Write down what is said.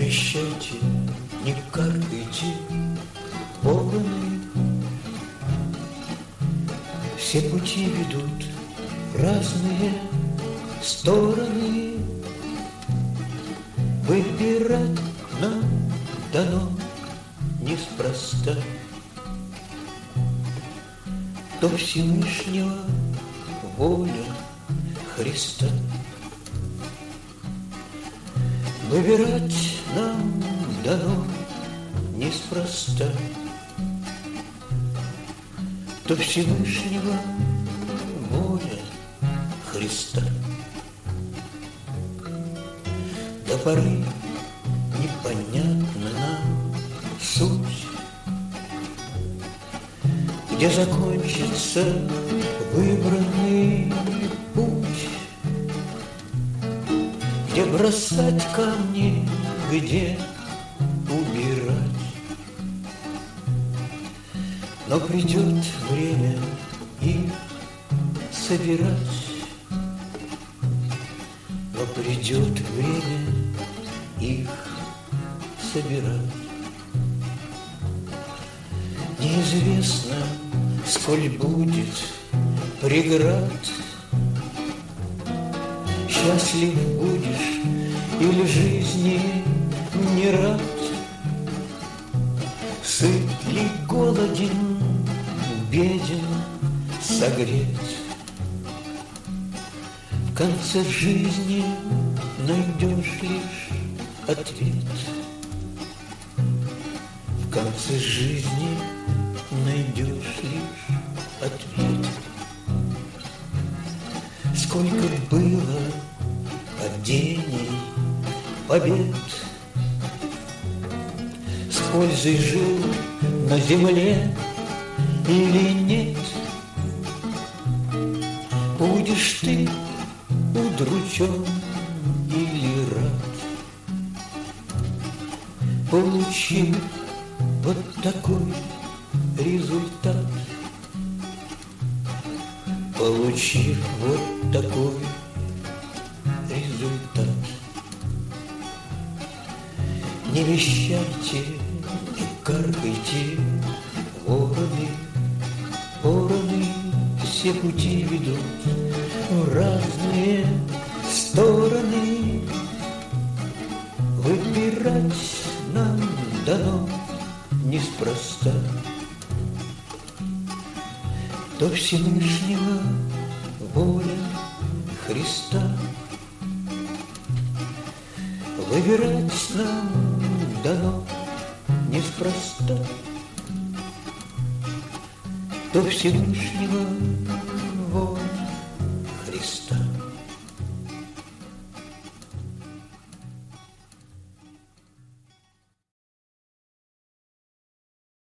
трещайте, не каркайте, вороны. Все пути ведут в разные стороны. Выбирать нам дано неспроста. То Всевышнего воля Христа. Выбирать нам дано неспроста. То Всевышнего воля Христа. До поры непонятна нам суть, где закончится выбранный путь, где бросать камни, где убирать. Но придет время их собирать. Но придет время их собирать. Неизвестно, сколь будет преград. Счастлив будешь или жизни не рад? Сыт ли, голоден, беден, согрет? В конце жизни найдешь лишь ответ. В конце жизни найдешь лишь ответ. Сколько было падений, побед, с пользой жил на земле или нет? Будешь ты удручен или рад, получив вот такой результат? Получив вот такой результат. Не вещайте, не каркайте, вороны, вороны, все пути ведут в разные стороны. Выбирать нам дано неспроста. То Всевышнего воля Христа. Выбирать нам дано неспроста. То Всевышнего воля